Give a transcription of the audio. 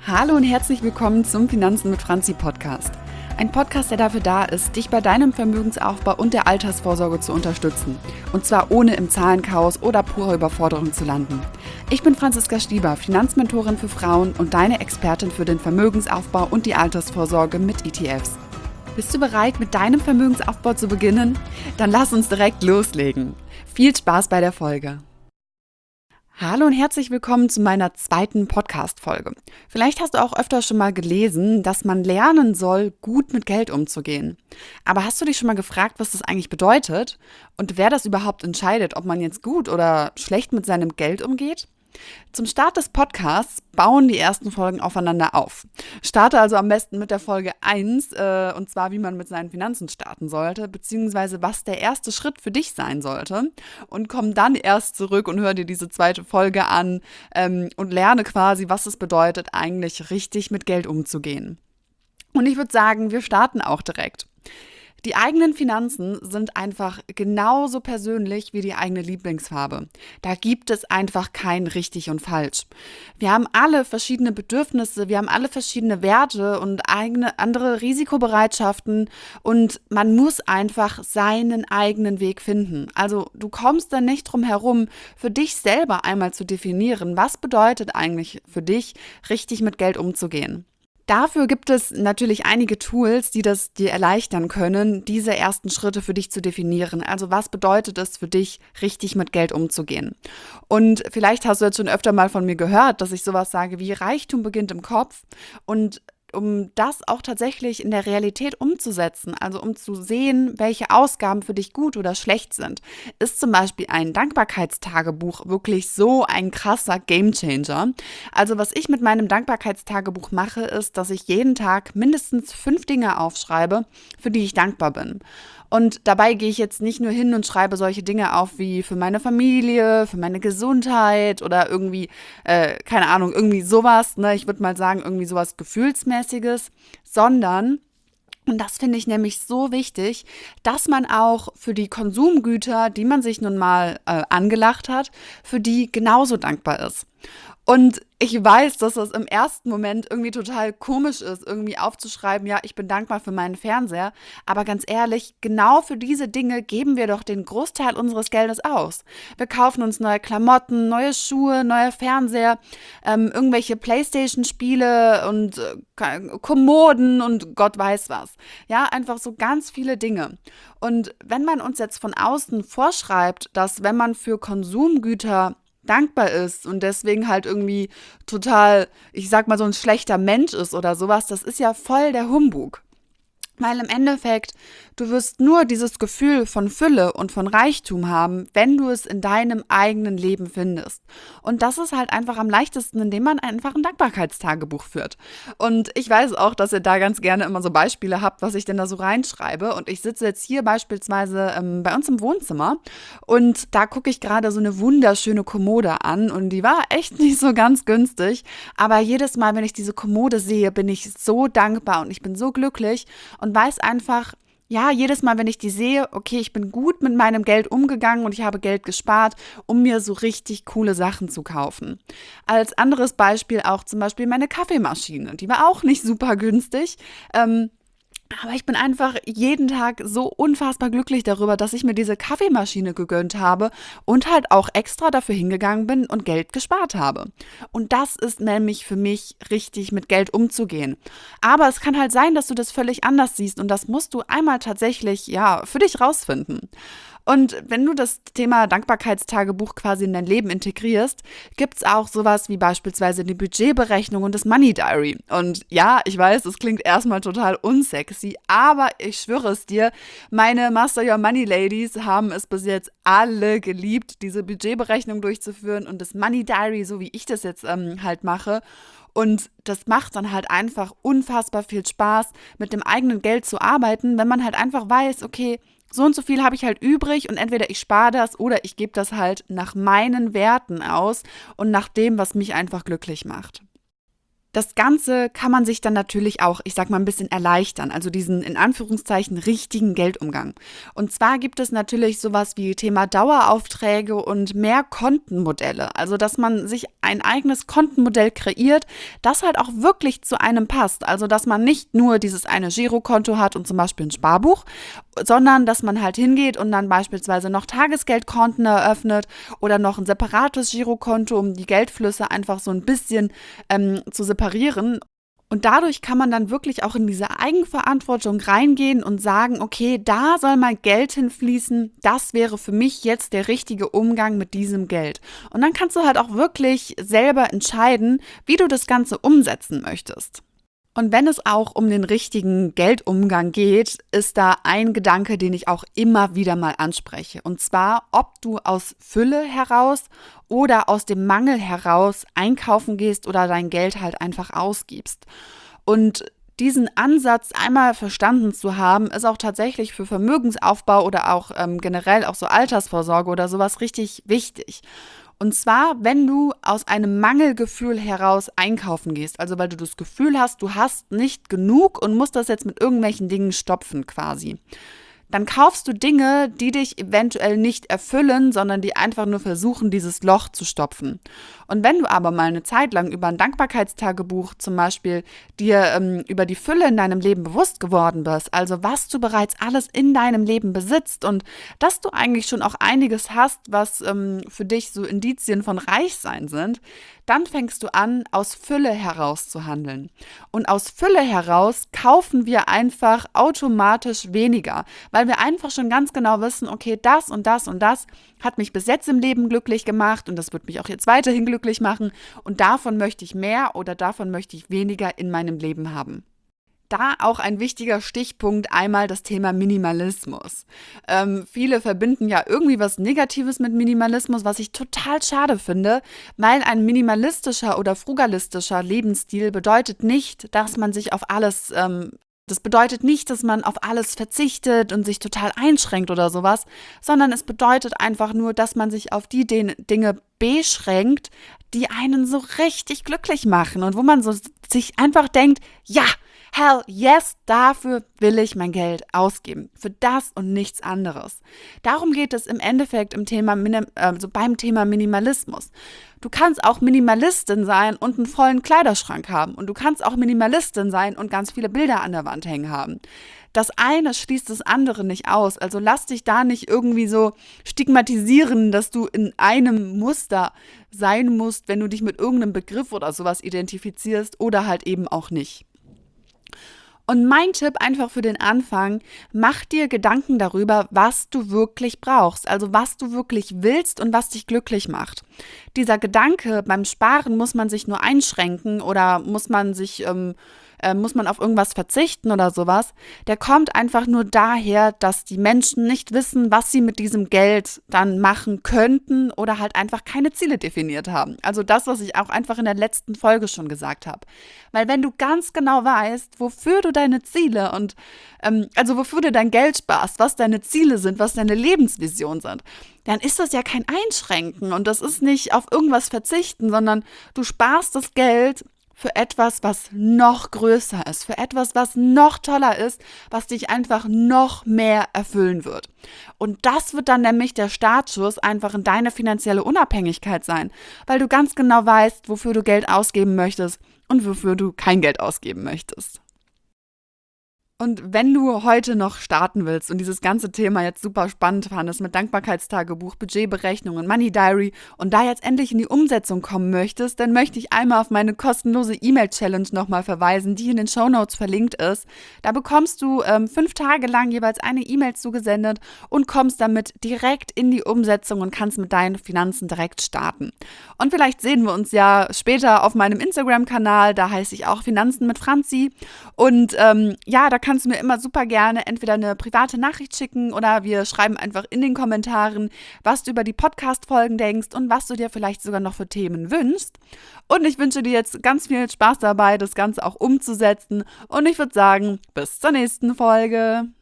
Hallo und herzlich willkommen zum Finanzen mit Franzi Podcast. Ein Podcast, der dafür da ist, dich bei deinem Vermögensaufbau und der Altersvorsorge zu unterstützen. Und zwar ohne im Zahlenchaos oder purer Überforderung zu landen. Ich bin Franziska Stieber, Finanzmentorin für Frauen und deine Expertin für den Vermögensaufbau und die Altersvorsorge mit ETFs. Bist du bereit, mit deinem Vermögensaufbau zu beginnen? Dann lass uns direkt loslegen. Viel Spaß bei der Folge. Hallo und herzlich willkommen zu meiner zweiten Podcast-Folge. Vielleicht hast du auch öfter schon mal gelesen, dass man lernen soll, gut mit Geld umzugehen. Aber hast du dich schon mal gefragt, was das eigentlich bedeutet und wer das überhaupt entscheidet, ob man jetzt gut oder schlecht mit seinem Geld umgeht? Zum Start des Podcasts bauen die ersten Folgen aufeinander auf. Starte also am besten mit der Folge 1, und zwar wie man mit seinen Finanzen starten sollte, beziehungsweise was der erste Schritt für dich sein sollte. Und komm dann erst zurück und hör dir diese zweite Folge an und lerne quasi, was es bedeutet, eigentlich richtig mit Geld umzugehen. Und ich würde sagen, wir starten auch direkt. Die eigenen Finanzen sind einfach genauso persönlich wie die eigene Lieblingsfarbe. Da gibt es einfach kein richtig und falsch. Wir haben alle verschiedene Bedürfnisse, wir haben alle verschiedene Werte und andere Risikobereitschaften und man muss einfach seinen eigenen Weg finden. Also du kommst da nicht drum herum, für dich selber einmal zu definieren, was bedeutet eigentlich für dich, richtig mit Geld umzugehen. Dafür gibt es natürlich einige Tools, die das dir erleichtern können, diese ersten Schritte für dich zu definieren. Also was bedeutet es für dich, richtig mit Geld umzugehen? Und vielleicht hast du jetzt schon öfter mal von mir gehört, dass ich sowas sage wie Reichtum beginnt im Kopf. Und um das auch tatsächlich in der Realität umzusetzen, also um zu sehen, welche Ausgaben für dich gut oder schlecht sind, ist zum Beispiel ein Dankbarkeitstagebuch wirklich so ein krasser Gamechanger. Also was ich mit meinem Dankbarkeitstagebuch mache, ist, dass ich jeden Tag mindestens 5 Dinge aufschreibe, für die ich dankbar bin. Und dabei gehe ich jetzt nicht nur hin und schreibe solche Dinge auf wie für meine Familie, für meine Gesundheit oder irgendwie, keine Ahnung, irgendwie sowas, ne? Ich würde mal sagen, irgendwie sowas Gefühlsmäßiges, sondern, und das finde ich nämlich so wichtig, dass man auch für die Konsumgüter, die man sich nun mal angelacht hat, für die genauso dankbar ist. Und ich weiß, dass das im ersten Moment irgendwie total komisch ist, irgendwie aufzuschreiben, ja, ich bin dankbar für meinen Fernseher. Aber ganz ehrlich, genau für diese Dinge geben wir doch den Großteil unseres Geldes aus. Wir kaufen uns neue Klamotten, neue Schuhe, neue Fernseher, irgendwelche Playstation-Spiele und Kommoden und Gott weiß was. Ja, einfach so ganz viele Dinge. Und wenn man uns jetzt von außen vorschreibt, dass wenn man für Konsumgüter dankbar ist und deswegen halt irgendwie total, ich sag mal, so ein schlechter Mensch ist oder sowas, das ist ja voll der Humbug. Weil im Endeffekt, du wirst nur dieses Gefühl von Fülle und von Reichtum haben, wenn du es in deinem eigenen Leben findest. Und das ist halt einfach am leichtesten, indem man einfach ein Dankbarkeitstagebuch führt. Und ich weiß auch, dass ihr da ganz gerne immer so Beispiele habt, was ich denn da so reinschreibe. Und ich sitze jetzt hier beispielsweise bei uns im Wohnzimmer und da gucke ich gerade so eine wunderschöne Kommode an und die war echt nicht so ganz günstig. Aber jedes Mal, wenn ich diese Kommode sehe, bin ich so dankbar und ich bin so glücklich und weiß einfach, ja, jedes Mal, wenn ich die sehe, okay, ich bin gut mit meinem Geld umgegangen und ich habe Geld gespart, um mir so richtig coole Sachen zu kaufen. Als anderes Beispiel auch zum Beispiel meine Kaffeemaschine. Die war auch nicht super günstig, aber ich bin einfach jeden Tag so unfassbar glücklich darüber, dass ich mir diese Kaffeemaschine gegönnt habe und halt auch extra dafür hingegangen bin und Geld gespart habe. Und das ist nämlich für mich richtig, mit Geld umzugehen. Aber es kann halt sein, dass du das völlig anders siehst und das musst du einmal tatsächlich, ja, für dich rausfinden. Und wenn du das Thema Dankbarkeitstagebuch quasi in dein Leben integrierst, gibt es auch sowas wie beispielsweise die Budgetberechnung und das Money Diary. Und ja, ich weiß, es klingt erstmal total unsexy, aber ich schwöre es dir, meine Master Your Money Ladies haben es bis jetzt alle geliebt, diese Budgetberechnung durchzuführen und das Money Diary, so wie ich das jetzt halt mache. Und das macht dann halt einfach unfassbar viel Spaß, mit dem eigenen Geld zu arbeiten, wenn man halt einfach weiß, okay, so und so viel habe ich halt übrig und entweder ich spare das oder ich gebe das halt nach meinen Werten aus und nach dem, was mich einfach glücklich macht. Das Ganze kann man sich dann natürlich auch, ich sag mal, ein bisschen erleichtern, also diesen in Anführungszeichen richtigen Geldumgang. Und zwar gibt es natürlich sowas wie Thema Daueraufträge und mehr Kontenmodelle. Also, dass man sich ein eigenes Kontenmodell kreiert, das halt auch wirklich zu einem passt. Also, dass man nicht nur dieses eine Girokonto hat und zum Beispiel ein Sparbuch, sondern dass man halt hingeht und dann beispielsweise noch Tagesgeldkonten eröffnet oder noch ein separates Girokonto, um die Geldflüsse einfach so ein bisschen zu separieren. Und dadurch kann man dann wirklich auch in diese Eigenverantwortung reingehen und sagen, okay, da soll mein Geld hinfließen, das wäre für mich jetzt der richtige Umgang mit diesem Geld. Und dann kannst du halt auch wirklich selber entscheiden, wie du das Ganze umsetzen möchtest. Und wenn es auch um den richtigen Geldumgang geht, ist da ein Gedanke, den ich auch immer wieder mal anspreche. Und zwar, ob du aus Fülle heraus oder aus dem Mangel heraus einkaufen gehst oder dein Geld halt einfach ausgibst. Und diesen Ansatz einmal verstanden zu haben, ist auch tatsächlich für Vermögensaufbau oder auch generell auch so Altersvorsorge oder sowas richtig wichtig. Und zwar, wenn du aus einem Mangelgefühl heraus einkaufen gehst, also weil du das Gefühl hast, du hast nicht genug und musst das jetzt mit irgendwelchen Dingen stopfen quasi. Dann kaufst du Dinge, die dich eventuell nicht erfüllen, sondern die einfach nur versuchen, dieses Loch zu stopfen. Und wenn du aber mal eine Zeit lang über ein Dankbarkeitstagebuch zum Beispiel dir über die Fülle in deinem Leben bewusst geworden bist, also was du bereits alles in deinem Leben besitzt und dass du eigentlich schon auch einiges hast, was für dich so Indizien von Reichsein sind, dann fängst du an, aus Fülle heraus zu handeln. Und aus Fülle heraus kaufen wir einfach automatisch weniger, weil wir einfach schon ganz genau wissen, okay, das und das und das hat mich bis jetzt im Leben glücklich gemacht und das wird mich auch jetzt weiterhin glücklich machen und davon möchte ich mehr oder davon möchte ich weniger in meinem Leben haben. Da auch ein wichtiger Stichpunkt, einmal das Thema Minimalismus. Viele verbinden ja irgendwie was Negatives mit Minimalismus, was ich total schade finde, weil ein minimalistischer oder frugalistischer Lebensstil bedeutet nicht, dass man sich auf alles das bedeutet nicht, dass man auf alles verzichtet und sich total einschränkt oder sowas, sondern es bedeutet einfach nur, dass man sich auf die Dinge beschränkt, die einen so richtig glücklich machen und wo man so sich einfach denkt, ja, hell yes, dafür will ich mein Geld ausgeben. Für das und nichts anderes. Darum geht es im Endeffekt beim Thema Minimalismus. Du kannst auch Minimalistin sein und einen vollen Kleiderschrank haben. Und du kannst auch Minimalistin sein und ganz viele Bilder an der Wand hängen haben. Das eine schließt das andere nicht aus. Also lass dich da nicht irgendwie so stigmatisieren, dass du in einem Muster sein musst, wenn du dich mit irgendeinem Begriff oder sowas identifizierst oder halt eben auch nicht. Und mein Tipp einfach für den Anfang, mach dir Gedanken darüber, was du wirklich brauchst, also was du wirklich willst und was dich glücklich macht. Dieser Gedanke, beim Sparen muss man sich nur einschränken oder muss man auf irgendwas verzichten oder sowas, der kommt einfach nur daher, dass die Menschen nicht wissen, was sie mit diesem Geld dann machen könnten oder halt einfach keine Ziele definiert haben. Also das, was ich auch einfach in der letzten Folge schon gesagt habe. Weil wenn du ganz genau weißt, wofür du deine Ziele und also wofür du dein Geld sparst, was deine Ziele sind, was deine Lebensvision sind, dann ist das ja kein Einschränken und das ist nicht auf irgendwas verzichten, sondern du sparst das Geld für etwas, was noch größer ist, für etwas, was noch toller ist, was dich einfach noch mehr erfüllen wird. Und das wird dann nämlich der Startschuss einfach in deine finanzielle Unabhängigkeit sein, weil du ganz genau weißt, wofür du Geld ausgeben möchtest und wofür du kein Geld ausgeben möchtest. Und wenn du heute noch starten willst und dieses ganze Thema jetzt super spannend fandest mit Dankbarkeitstagebuch, Budgetberechnung und Money Diary und da jetzt endlich in die Umsetzung kommen möchtest, dann möchte ich einmal auf meine kostenlose E-Mail-Challenge nochmal verweisen, die in den Shownotes verlinkt ist. Da bekommst du 5 Tage lang jeweils eine E-Mail zugesendet und kommst damit direkt in die Umsetzung und kannst mit deinen Finanzen direkt starten. Und vielleicht sehen wir uns ja später auf meinem Instagram-Kanal, da heiße ich auch Finanzen mit Franzi. Und da kannst du mir immer super gerne entweder eine private Nachricht schicken oder wir schreiben einfach in den Kommentaren, was du über die Podcast-Folgen denkst und was du dir vielleicht sogar noch für Themen wünschst. Und ich wünsche dir jetzt ganz viel Spaß dabei, das Ganze auch umzusetzen. Und ich würde sagen, bis zur nächsten Folge.